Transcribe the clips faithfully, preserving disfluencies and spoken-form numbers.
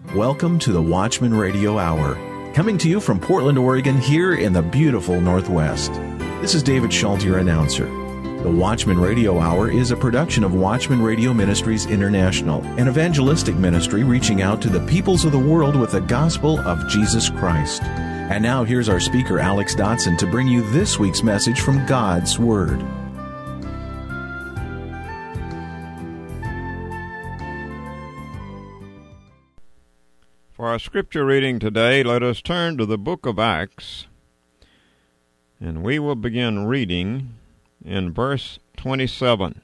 Welcome to the Watchman Radio Hour, coming to you from Portland, Oregon, here in the beautiful Northwest. This is David Schultz, your announcer. The Watchman Radio Hour is a production of Watchman Radio Ministries International, an evangelistic ministry reaching out to the peoples of the world with the gospel of Jesus Christ. And now here's our speaker, Alex Dotson, to bring you this week's message from God's Word. For our scripture reading today, let us turn to the book of Acts, and we will begin reading in verse twenty-seven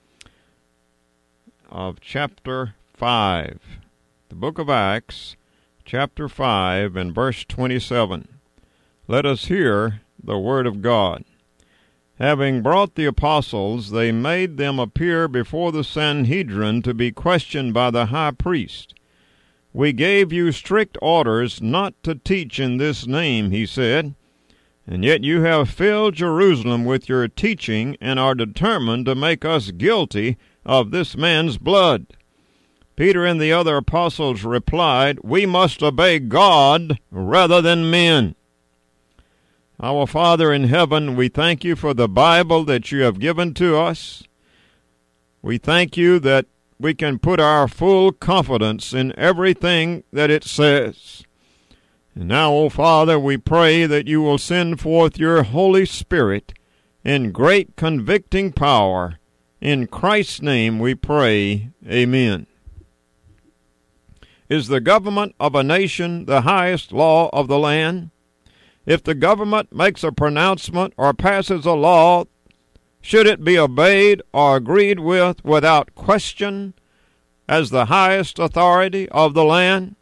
of chapter five. The book of Acts, chapter five, and verse twenty-seven. Let us hear the word of God. Having brought the apostles, they made them appear before the Sanhedrin to be questioned by the high priest. We gave you strict orders not to teach in this name, he said, and yet you have filled Jerusalem with your teaching and are determined to make us guilty of this man's blood. Peter and the other apostles replied, We must obey God rather than men. Our Father in heaven, we thank you for the Bible that you have given to us. We thank you that we can put our full confidence in everything that it says. And now, O Father, we pray that you will send forth your Holy Spirit in great convicting power. In Christ's name we pray, amen. Is the government of a nation the highest law of the land? If the government makes a pronouncement or passes a law, should it be obeyed or agreed with without question as the highest authority of the land?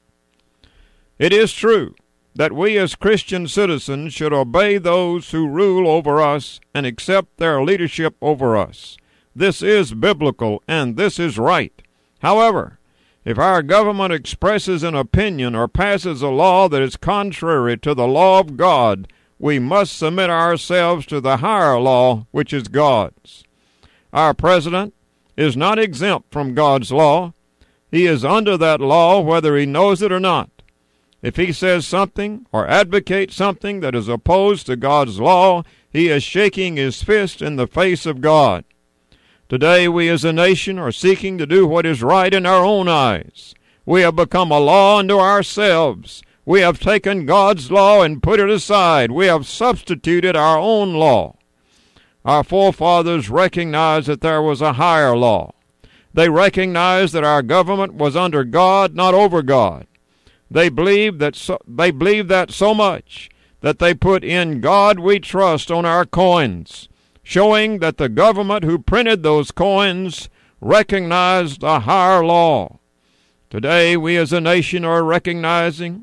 It is true that we as Christian citizens should obey those who rule over us and accept their leadership over us. This is biblical and this is right. However, if our government expresses an opinion or passes a law that is contrary to the law of God, we must submit ourselves to the higher law, which is God's. Our president is not exempt from God's law. He is under that law whether he knows it or not. If he says something or advocates something that is opposed to God's law, he is shaking his fist in the face of God. Today we as a nation are seeking to do what is right in our own eyes. We have become a law unto ourselves. We have taken God's law and put it aside. We have substituted our own law. Our forefathers recognized that there was a higher law. They recognized that our government was under God, not over God. They believed that so, they believed that so much that they put "In God We Trust" on our coins, showing that the government who printed those coins recognized a higher law. Today we as a nation are recognizing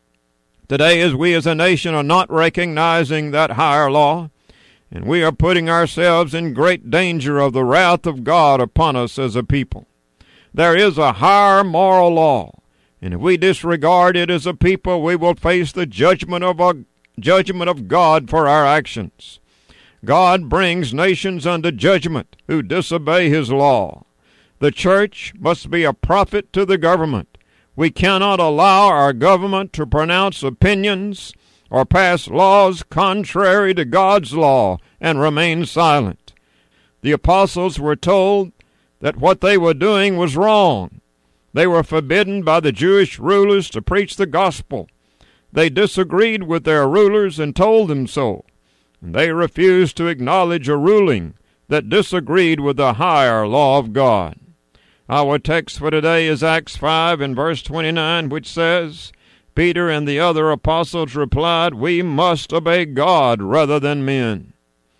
Today, as we as a nation are not recognizing that higher law, and we are putting ourselves in great danger of the wrath of God upon us as a people. There is a higher moral law, and if we disregard it as a people, we will face the judgment of a judgment of God for our actions. God brings nations under judgment who disobey his law. The church must be a prophet to the government. We cannot allow our government to pronounce opinions or pass laws contrary to God's law and remain silent. The apostles were told that what they were doing was wrong. They were forbidden by the Jewish rulers to preach the gospel. They disagreed with their rulers and told them so. And they refused to acknowledge a ruling that disagreed with the higher law of God. Our text for today is Acts five and verse twenty-nine, which says, Peter and the other apostles replied, We must obey God rather than men.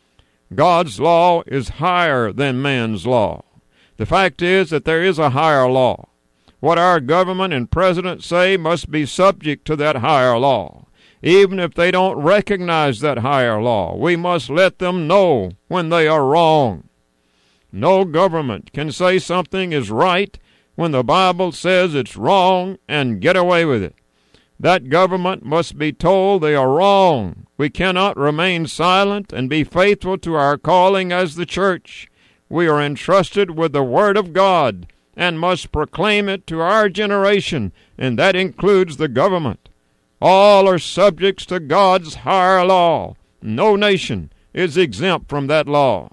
God's law is higher than man's law. The fact is that there is a higher law. What our government and president say must be subject to that higher law. Even if they don't recognize that higher law, we must let them know when they are wrong. No government can say something is right when the Bible says it's wrong and get away with it. That government must be told they are wrong. We cannot remain silent and be faithful to our calling as the church. We are entrusted with the Word of God, and must proclaim it to our generation, and that includes the government. All are subjects to God's higher law. No nation is exempt from that law.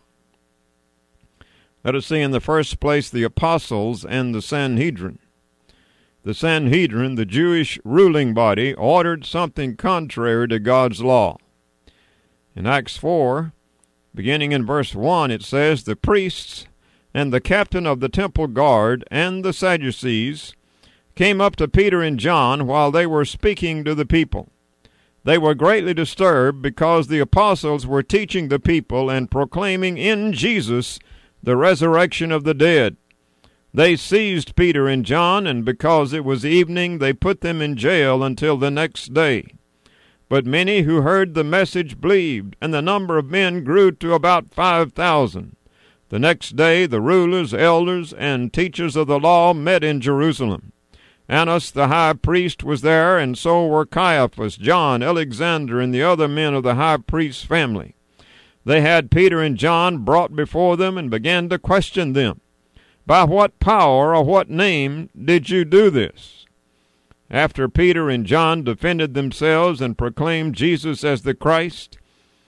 Let us see in the first place the apostles and the Sanhedrin. The Sanhedrin, the Jewish ruling body, ordered something contrary to God's law. In Acts four, beginning in verse one, it says, "The priests and the captain of the temple guard and the Sadducees came up to Peter and John while they were speaking to the people. They were greatly disturbed because the apostles were teaching the people and proclaiming in Jesus the resurrection of the dead. They seized Peter and John, and because it was evening, they put them in jail until the next day. But many who heard the message believed, and the number of men grew to about five thousand. The next day the rulers, elders, and teachers of the law met in Jerusalem. Annas the high priest was there, and so were Caiaphas, John, Alexander, and the other men of the high priest's family. They had Peter and John brought before them and began to question them. By what power or what name did you do this? After Peter and John defended themselves and proclaimed Jesus as the Christ,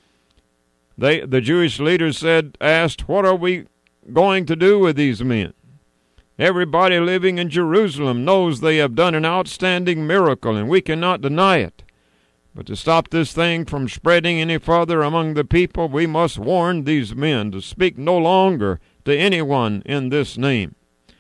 they, the Jewish leaders said, asked, what are we going to do with these men? Everybody living in Jerusalem knows they have done an outstanding miracle, and we cannot deny it. But to stop this thing from spreading any further among the people, we must warn these men to speak no longer to anyone in this name.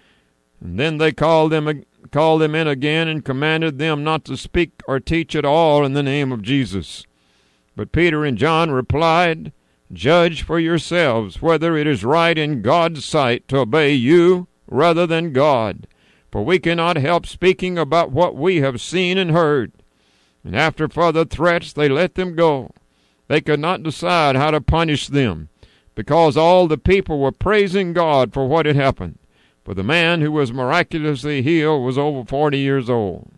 And then they called them, called them in again and commanded them not to speak or teach at all in the name of Jesus. But Peter and John replied, "Judge for yourselves whether it is right in God's sight to obey you rather than God, for we cannot help speaking about what we have seen and heard." And after further threats, they let them go. They could not decide how to punish them, because all the people were praising God for what had happened. For the man who was miraculously healed was over forty years old.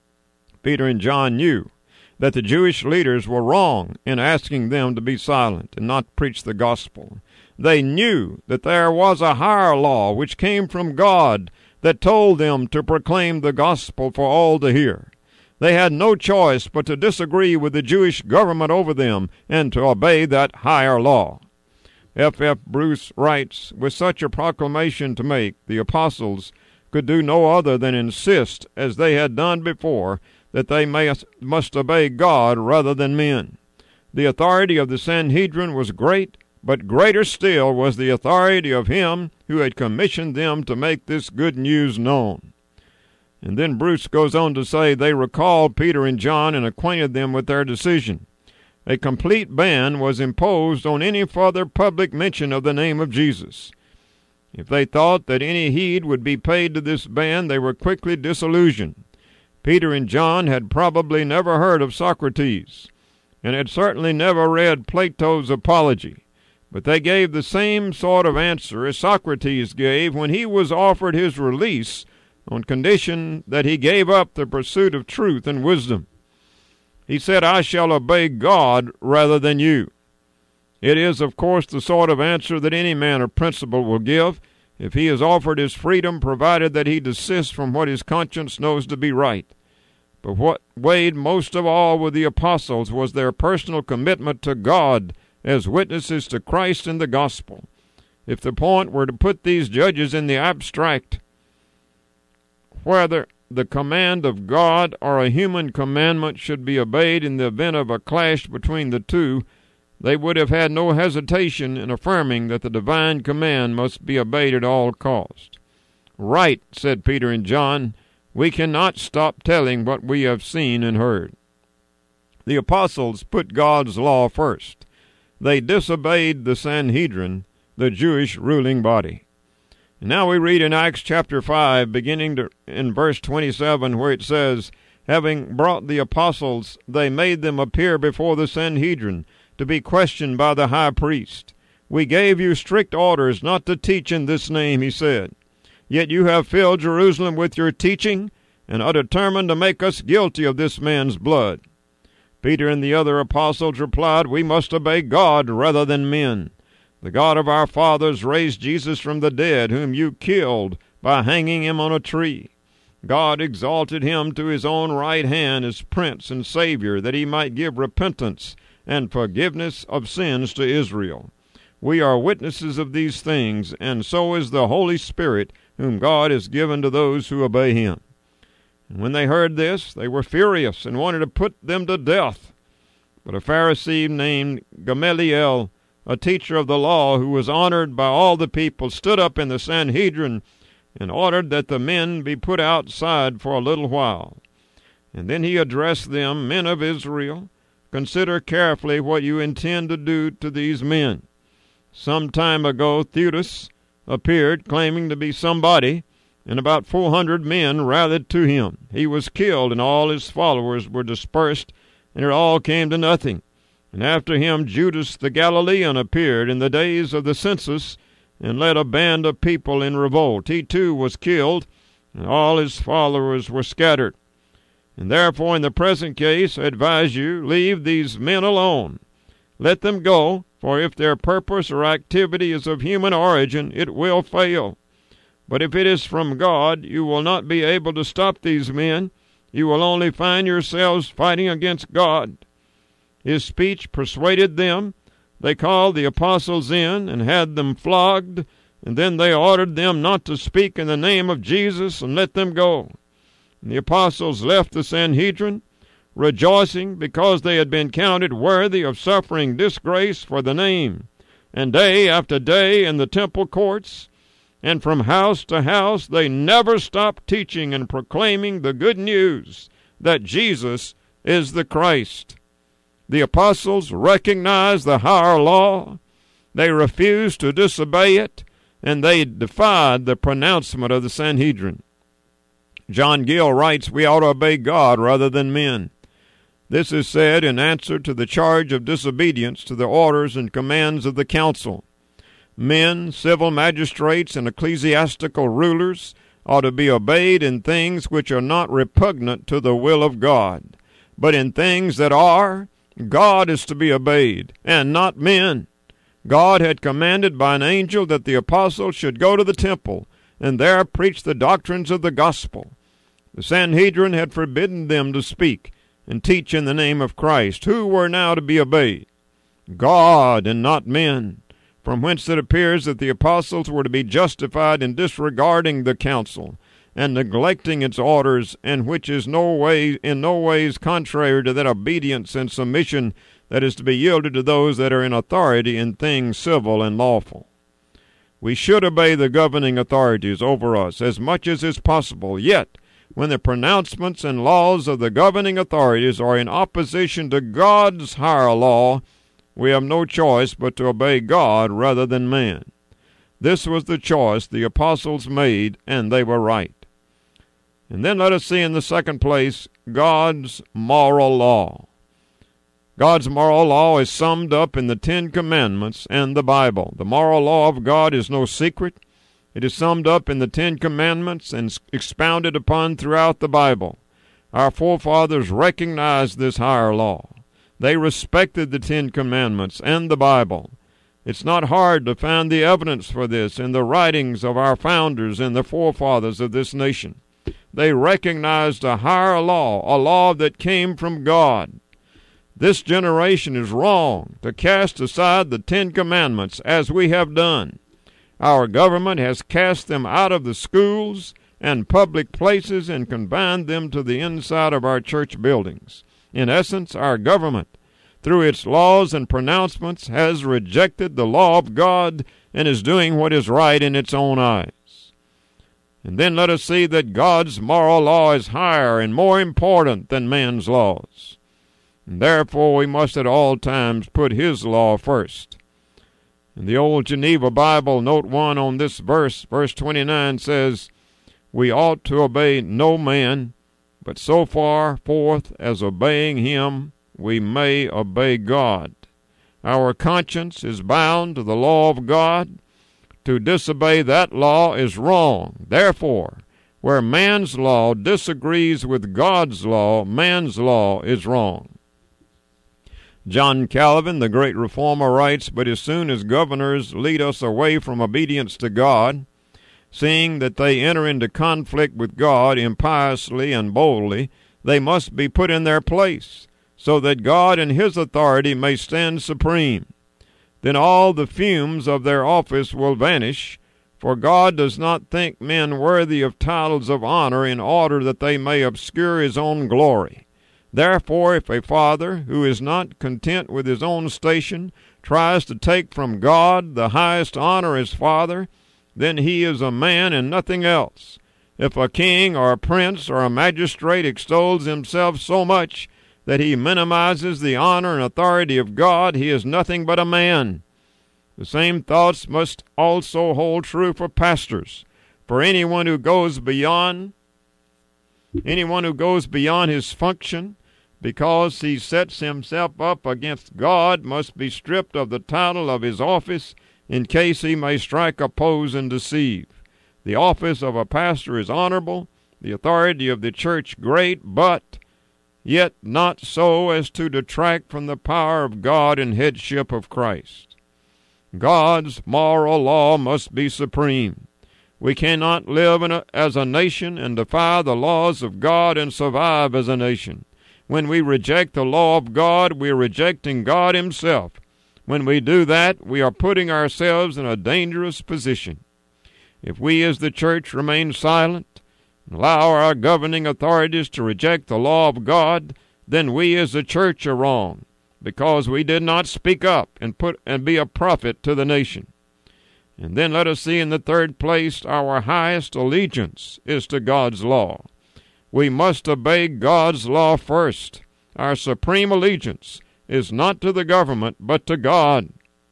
Peter and John knew that the Jewish leaders were wrong in asking them to be silent and not preach the gospel. They knew that there was a higher law which came from God that told them to proclaim the gospel for all to hear. They had no choice but to disagree with the Jewish government over them and to obey that higher law. F F Bruce writes, with such a proclamation to make, the apostles could do no other than insist, as they had done before, that they may, must obey God rather than men. The authority of the Sanhedrin was great, but greater still was the authority of him who had commissioned them to make this good news known. And then Bruce goes on to say they recalled Peter and John and acquainted them with their decision. A complete ban was imposed on any further public mention of the name of Jesus. If they thought that any heed would be paid to this ban, they were quickly disillusioned. Peter and John had probably never heard of Socrates, and had certainly never read Plato's Apology, but they gave the same sort of answer as Socrates gave when he was offered his release on condition that he gave up the pursuit of truth and wisdom. He said, "I shall obey God rather than you." It is, of course, the sort of answer that any man of principle will give if he is offered his freedom, provided that he desists from what his conscience knows to be right. But what weighed most of all with the apostles was their personal commitment to God as witnesses to Christ and the gospel. If the point were to put these judges in the abstract, whether the command of God or a human commandment should be obeyed in the event of a clash between the two, they would have had no hesitation in affirming that the divine command must be obeyed at all cost. "Right," said Peter and John, "we cannot stop telling what we have seen and heard." The apostles put God's law first. They disobeyed the Sanhedrin, the Jewish ruling body. Now we read in Acts chapter five, beginning to, in verse twenty-seven, where it says, "Having brought the apostles, they made them appear before the Sanhedrin, to be questioned by the high priest. We gave you strict orders not to teach in this name," he said. "Yet you have filled Jerusalem with your teaching, and are determined to make us guilty of this man's blood." Peter and the other apostles replied, "We must obey God rather than men. The God of our fathers raised Jesus from the dead, whom you killed by hanging him on a tree. God exalted him to his own right hand as Prince and Savior, that he might give repentance and forgiveness of sins to Israel. We are witnesses of these things, and so is the Holy Spirit, whom God has given to those who obey him. And when they heard this, they were furious and wanted to put them to death. But a Pharisee named Gamaliel, a teacher of the law who was honored by all the people, stood up in the Sanhedrin and ordered that the men be put outside for a little while. And then he addressed them, Men of Israel, consider carefully what you intend to do to these men. Some time ago Theudas appeared claiming to be somebody, and about four hundred men rallied to him. He was killed, and all his followers were dispersed, and it all came to nothing. And after him Judas the Galilean appeared in the days of the census, and led a band of people in revolt. He too was killed, and all his followers were scattered. And therefore in the present case I advise you, leave these men alone. Let them go, for if their purpose or activity is of human origin, it will fail. But if it is from God, you will not be able to stop these men. You will only find yourselves fighting against God. His speech persuaded them. They called the apostles in and had them flogged, and then they ordered them not to speak in the name of Jesus and let them go. And the apostles left the Sanhedrin, rejoicing because they had been counted worthy of suffering disgrace for the name. And day after day in the temple courts and from house to house they never stopped teaching and proclaiming the good news that Jesus is the Christ. The apostles recognized the higher law. They refused to disobey it, and they defied the pronouncement of the Sanhedrin. John Gill writes, we ought to obey God rather than men. This is said in answer to the charge of disobedience to the orders and commands of the council. Men, civil magistrates, and ecclesiastical rulers ought to be obeyed in things which are not repugnant to the will of God, but in things that are, God is to be obeyed, and not men. God had commanded by an angel that the apostles should go to the temple and there preach the doctrines of the gospel. The Sanhedrin had forbidden them to speak and teach in the name of Christ. Who were now to be obeyed? God, and not men, from whence it appears that the apostles were to be justified in disregarding the council and neglecting its orders, and which is no way, in no ways contrary to that obedience and submission that is to be yielded to those that are in authority in things civil and lawful. We should obey the governing authorities over us as much as is possible, yet when the pronouncements and laws of the governing authorities are in opposition to God's higher law, we have no choice but to obey God rather than man. This was the choice the apostles made, and they were right. And then let us see in the second place God's moral law. God's moral law is summed up in the Ten Commandments and the Bible. The moral law of God is no secret. It is summed up in the Ten Commandments and expounded upon throughout the Bible. Our forefathers recognized this higher law. They respected the Ten Commandments and the Bible. It's not hard to find the evidence for this in the writings of our founders and the forefathers of this nation. They recognized a higher law, a law that came from God. This generation is wrong to cast aside the Ten Commandments as we have done. Our government has cast them out of the schools and public places and confined them to the inside of our church buildings. In essence, our government, through its laws and pronouncements, has rejected the law of God and is doing what is right in its own eyes. And then let us see that God's moral law is higher and more important than man's laws. And therefore we must at all times put his law first. In the old Geneva Bible, note one on this verse, verse twenty-nine says, we ought to obey no man, but so far forth as obeying him, we may obey God. Our conscience is bound to the law of God. To disobey that law is wrong. Therefore, where man's law disagrees with God's law, man's law is wrong. John Calvin, the great reformer, writes, but as soon as governors lead us away from obedience to God, Seeing that they enter into conflict with God impiously and boldly, they must be put in their place, so that God and his authority may stand supreme. Then all the fumes of their office will vanish, for God does not think men worthy of titles of honor in order that they may obscure his own glory. Therefore, if a father who is not content with his own station tries to take from God the highest honor as father, then he is a man and nothing else. If a king or a prince or a magistrate extols himself so much that he minimizes the honor and authority of God, he is nothing but a man. The same thoughts must also hold true for pastors. For anyone who goes beyond, anyone who goes beyond his function, because he sets himself up against God, must be stripped of the title of his office, in case he may strike a pose and deceive. The office of a pastor is honorable, the authority of the church great, but yet not so as to detract from the power of God and headship of Christ. God's moral law must be supreme. We cannot live in a, as a nation and defy the laws of God and survive as a nation. When we reject the law of God, we are rejecting God himself. When we do that, we are putting ourselves in a dangerous position. If we as the church remain silent and allow our governing authorities to reject the law of God, then we as the church are wrong, because we did not speak up and put and be a prophet to the nation. And then let us see in the third place, our highest allegiance is to God's law. We must obey God's law first. Our supreme allegiance is not to the government, but to God.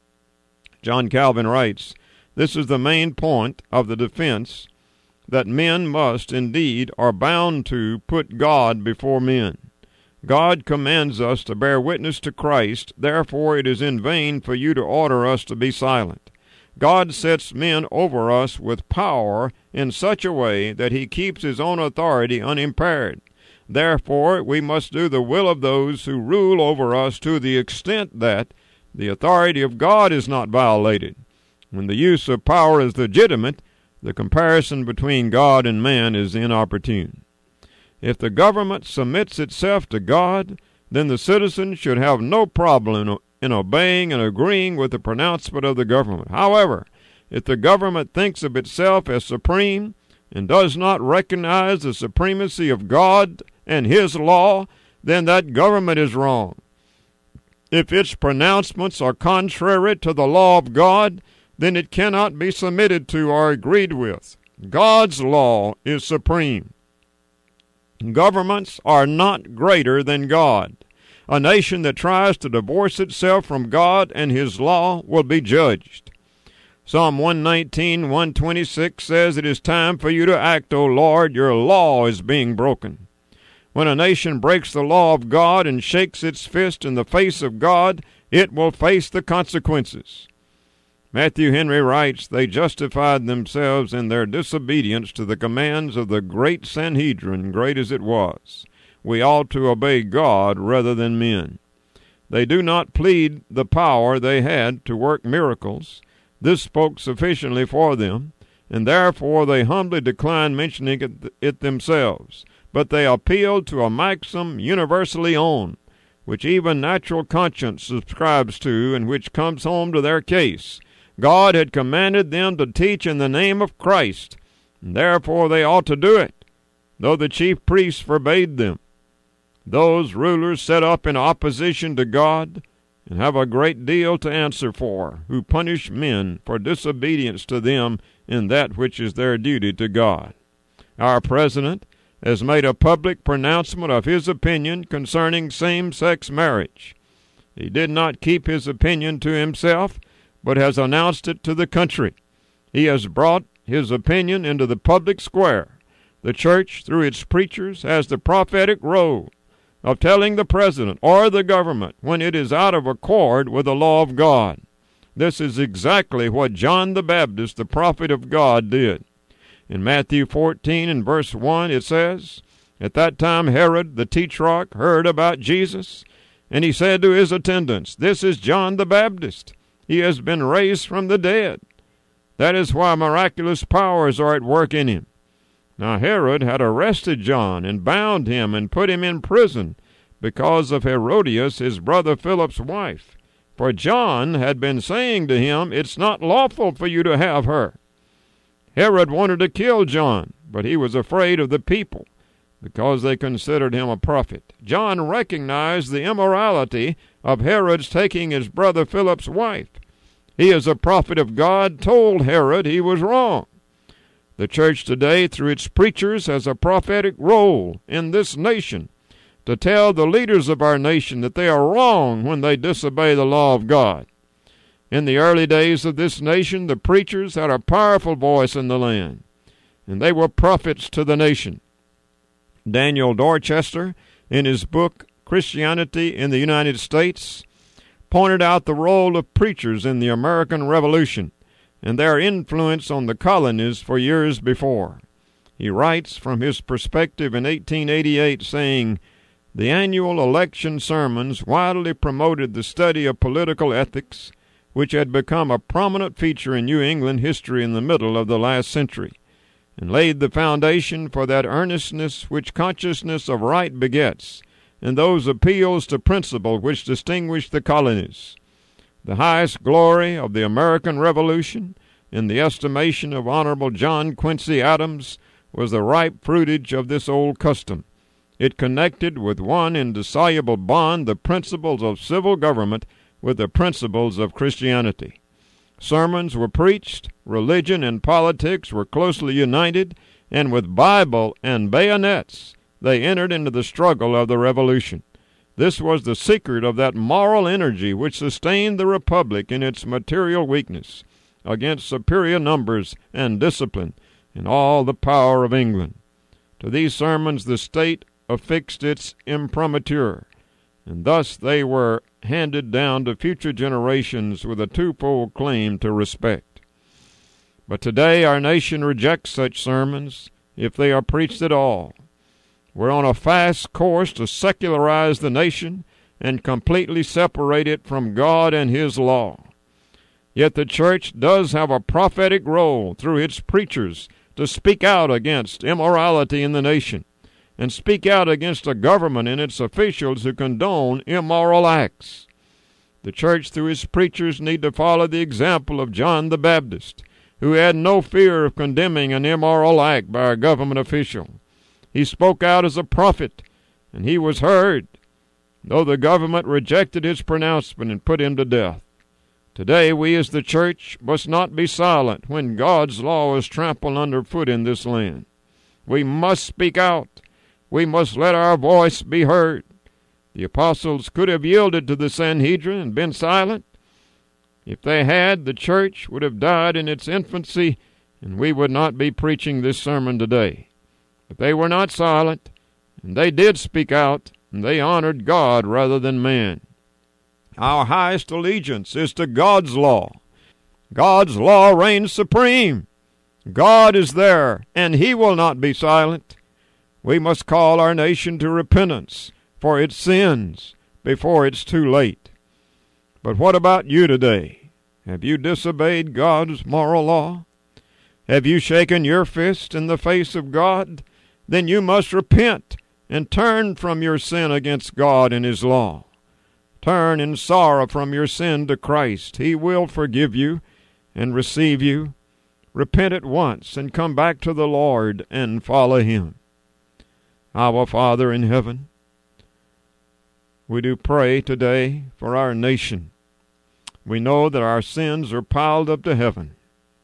John Calvin writes, "This is the main point of the defense, that men must indeed are bound to put God before men. God commands us to bear witness to Christ, therefore it is in vain for you to order us to be silent. God sets men over us with power in such a way that he keeps his own authority unimpaired. Therefore, we must do the will of those who rule over us to the extent that the authority of God is not violated. When the use of power is legitimate, the comparison between God and man is inopportune. If the government submits itself to God, then the citizen should have no problem in obeying and agreeing with the pronouncement of the government. However, if the government thinks of itself as supreme and does not recognize the supremacy of God and his law, then that government is wrong. If its pronouncements are contrary to the law of God, then it cannot be submitted to or agreed with. God's law is supreme. Governments are not greater than God. A nation that tries to divorce itself from God and his law will be judged. Psalm one nineteen, one twenty-six says, "It is time for you to act, O Lord. Your law is being broken." When a nation breaks the law of God and shakes its fist in the face of God, it will face the consequences. Matthew Henry writes, "They justified themselves in their disobedience to the commands of the great Sanhedrin, great as it was. We ought to obey God rather than men." They do not plead the power they had to work miracles. This spoke sufficiently for them, and therefore they humbly declined mentioning it, it themselves. But they appealed to a maxim universally owned, which even natural conscience subscribes to, and which comes home to their case. God had commanded them to teach in the name of Christ, and therefore they ought to do it, though the chief priests forbade them. Those rulers set up in opposition to God and have a great deal to answer for, who punish men for disobedience to them in that which is their duty to God. Our president has made a public pronouncement of his opinion concerning same-sex marriage. He did not keep his opinion to himself, but has announced it to the country. He has brought his opinion into the public square. The church, through its preachers, has the prophetic role of telling the president or the government when it is out of accord with the law of God. This is exactly what John the Baptist, the prophet of God, did. In Matthew fourteen and verse one it says, "At that time Herod the Tetrarch heard about Jesus, and he said to his attendants, 'This is John the Baptist. He has been raised from the dead. That is why miraculous powers are at work in him. Now Herod had arrested John and bound him and put him in prison because of Herodias, his brother Philip's wife. For John had been saying to him, "It's not lawful for you to have her." Herod wanted to kill John, but he was afraid of the people because they considered him a prophet. John recognized the immorality of Herod's taking his brother Philip's wife. He, as a prophet of God, told Herod he was wrong. The church today, through its preachers, has a prophetic role in this nation to tell the leaders of our nation that they are wrong when they disobey the law of God. In the early days of this nation, the preachers had a powerful voice in the land, and they were prophets to the nation. Daniel Dorchester, in his book Christianity in the United States, pointed out the role of preachers in the American Revolution and their influence on the colonies for years before. He writes from his perspective in eighteen eighty-eight, saying, "The annual election sermons widely promoted the study of political ethics, which had become a prominent feature in New England history in the middle of the last century, and laid the foundation for that earnestness which consciousness of right begets, and those appeals to principle which distinguish the colonies. The highest glory of the American Revolution, in the estimation of Honorable John Quincy Adams, was the ripe fruitage of this old custom. It connected with one indissoluble bond the principles of civil government with the principles of Christianity. Sermons were preached, religion and politics were closely united, and with Bible and bayonets they entered into the struggle of the Revolution. This was the secret of that moral energy which sustained the Republic in its material weakness, against superior numbers and discipline and all the power of England. To these sermons the state affixed its imprimatur, and thus they were handed down to future generations with a twofold claim to respect. But today our nation rejects such sermons, if they are preached at all. We're on a fast course to secularize the nation and completely separate it from God and His law. Yet the church does have a prophetic role through its preachers to speak out against immorality in the nation, and speak out against a government and its officials who condone immoral acts. The church, through its preachers, need to follow the example of John the Baptist, who had no fear of condemning an immoral act by a government official. He spoke out as a prophet, and he was heard, though the government rejected his pronouncement and put him to death. Today, we as the church must not be silent when God's law is trampled underfoot in this land. We must speak out. We must let our voice be heard. The apostles could have yielded to the Sanhedrin and been silent. If they had, the church would have died in its infancy, and we would not be preaching this sermon today. But they were not silent, and they did speak out, and they honored God rather than man. Our highest allegiance is to God's law. God's law reigns supreme. God is there, and He will not be silent. We must call our nation to repentance for its sins before it's too late. But what about you today? Have you disobeyed God's moral law? Have you shaken your fist in the face of God? Then you must repent and turn from your sin against God and His law. Turn in sorrow from your sin to Christ. He will forgive you and receive you. Repent at once and come back to the Lord and follow Him. Our Father in heaven, we do pray today for our nation. We know that our sins are piled up to heaven.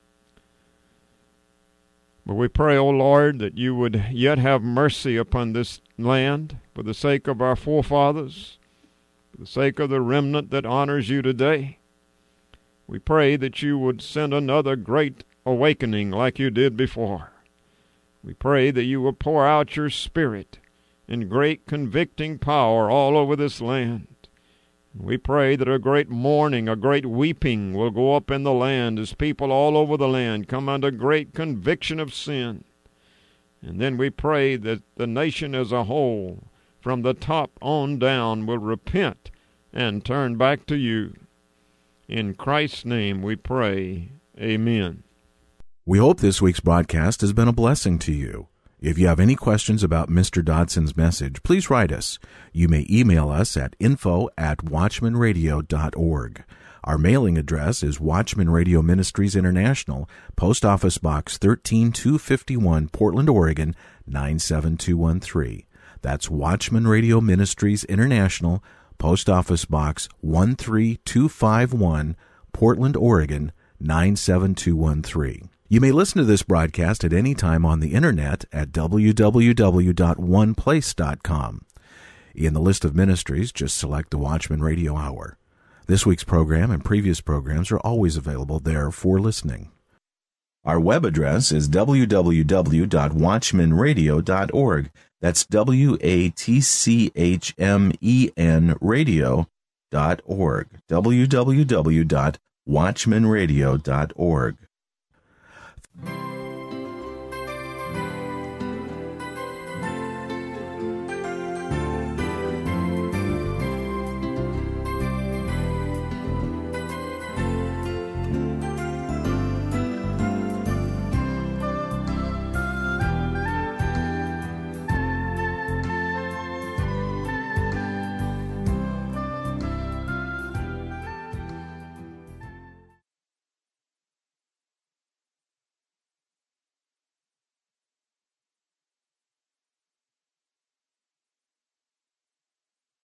But we pray, O Lord, that you would yet have mercy upon this land for the sake of our forefathers, for the sake of the remnant that honors you today. We pray that you would send another great awakening like you did before. We pray that you will pour out your Spirit in great convicting power all over this land. We pray that a great mourning, a great weeping will go up in the land as people all over the land come under great conviction of sin. And then we pray that the nation as a whole, from the top on down, will repent and turn back to you. In Christ's name we pray. Amen. We hope this week's broadcast has been a blessing to you. If you have any questions about Mister Dodson's message, please write us. You may email us at info at watchman radio dot org. Our mailing address is Watchman Radio Ministries International, Post Office Box thirteen two fifty-one, Portland, Oregon, nine seven two one three. That's Watchman Radio Ministries International, Post Office Box one three two five one, Portland, Oregon, nine seven two one three. You may listen to this broadcast at any time on the internet at w w w dot one place dot com. In the list of ministries, just select the Watchman Radio Hour. This week's program and previous programs are always available there for listening. Our web address is w w w dot watchman radio dot org. That's W A T C H M E N radio dot org. w w w dot watchman radio dot org.